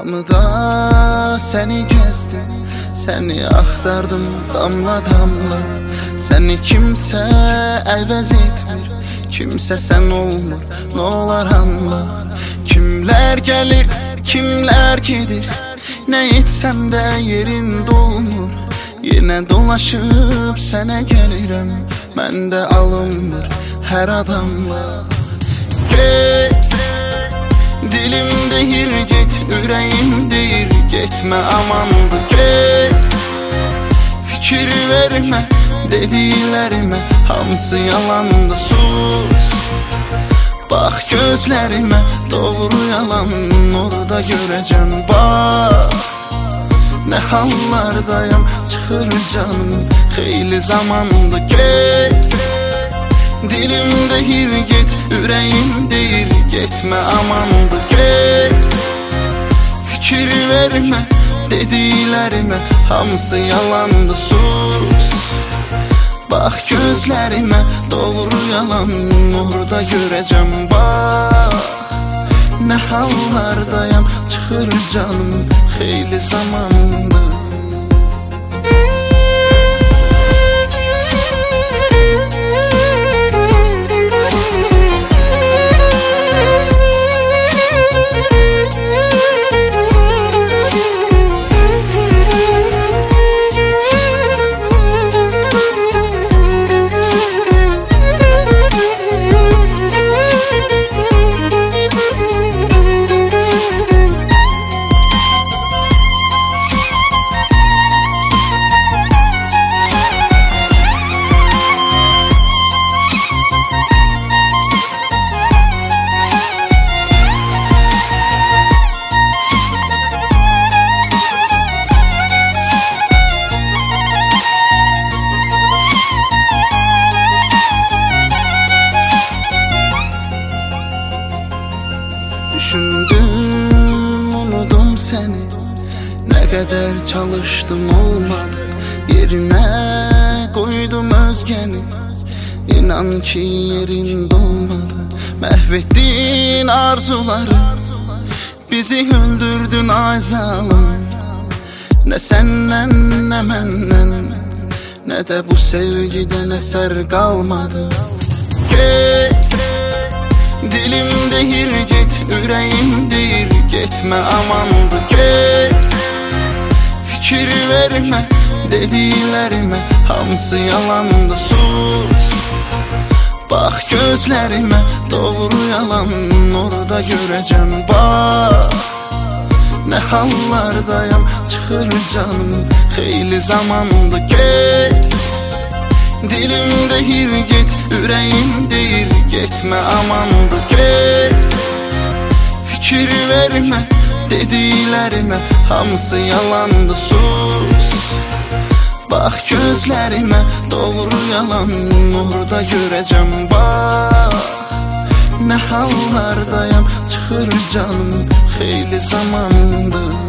Hamıda səni gəzdim, səni axtardım damla damla. Səni kimsə əvəz etmir, kimsə sən olmur, nə olar anla. Kimlər gəlir, kimlər gedir, nə etsəm də yerin dolmur. Yenə dolaşıb sənə gəlirəm, məndə alınmır hər adamla. Get, dilim deyir get, ürəyim deyir getmə amandır. Get, fikir vermə dediklərimə, hamısı yalandı. Sus, bax gözlərimə, doğru yalan orada görəcəm. Bax, nə hallardayam, çıxır canım xeyli zamandır. Get, dilim deyir get, ürəyim deyir getmə amandır. Get, fikir vermə dediklərimə, hamısı yalandı. Sus, bax gözlərimə, doğru yalan orada görəcəm. Bax, nə hallardayam, çıxır canım xeyli zamandır. Düşündüm, unudum səni, nə qədər çalışdım olmadı. Yerinə qoydum özgəni, inan ki yerin dolmadı. Məhv etdin arzuları, bizi öldürdün ay zalım. Nə səndən, nə məndən, nə də bu sevgidən əsər qalmadı. Get, dilim deyir get, ürəyim deyir getmə amandır. Get, fikir vermə dediklərimə, hamısı yalandı. Sus, bax gözlərimə, doğru yalan orada görəcəm. Bax, nə hallardayam, çıxır canım xeyli zamandır. Get, dilim deyir get, ürəyim deyir getmə amandır. Get, fikir vermə dediklərimə, hamısı yalandı. Sus, bax gözlərimə, doğru yalan orada görəcəm. Bax, nə hallardayam, çıxır canım xeyli zamandır.